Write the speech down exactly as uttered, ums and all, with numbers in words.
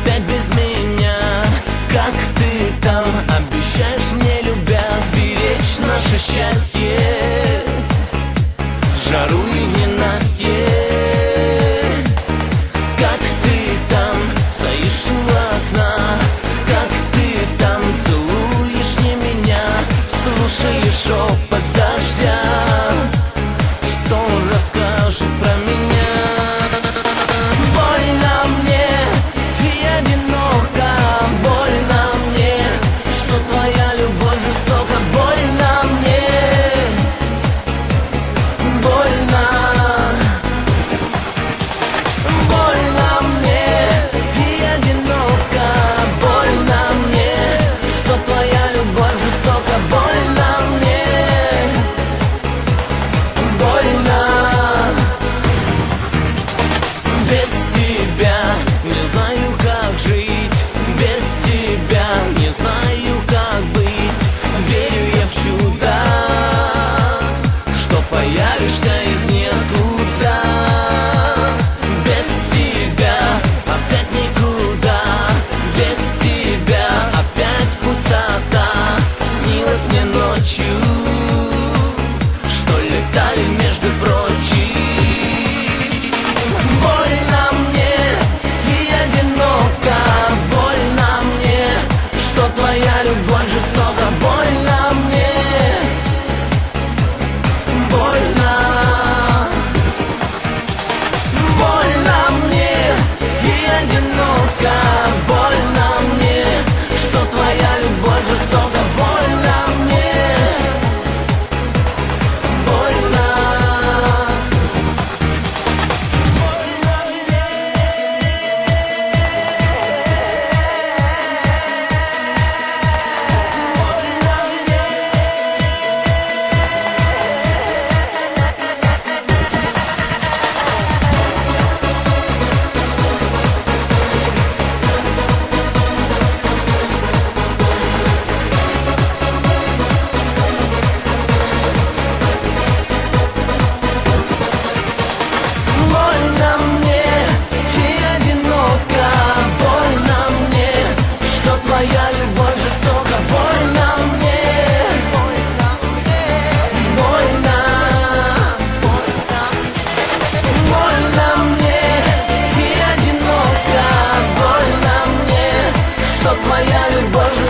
опять без меня. Как ты там? Обещаешь мне, любя, сберечь наше счастье в жару и ненастье. Как ты там? Стоишь у окна. Как ты там? Целуешь не меня, слушаешь шепот дождя. Что он расскажет про меня? Больно мне и одиноко, больно мне, что твоя любовь жестока. Больно мне, больно, больно мне и одиноко, больно мне, что твоя любовь жестока. Больно мне, больно. Без тебя не знаю, как жить, без тебя не знаю, как быть. Верю я в чудо, что появишься из ниоткуда. Без тебя опять никуда, без тебя опять пустота. Снилось мне ночью, что летали между прочим. Больно мне и одиноко, больно мне, что твоя любовь жестока. Больно мне, больно, больно мне и одиноко, больно мне, что твоя любовь жестока. Больно мне, больно. Больно мне и одиноко, больно мне, что твоя любовь жестока. Больно мне, больно, больно мне и одиноко, больно мне, что твоя любовь жестока.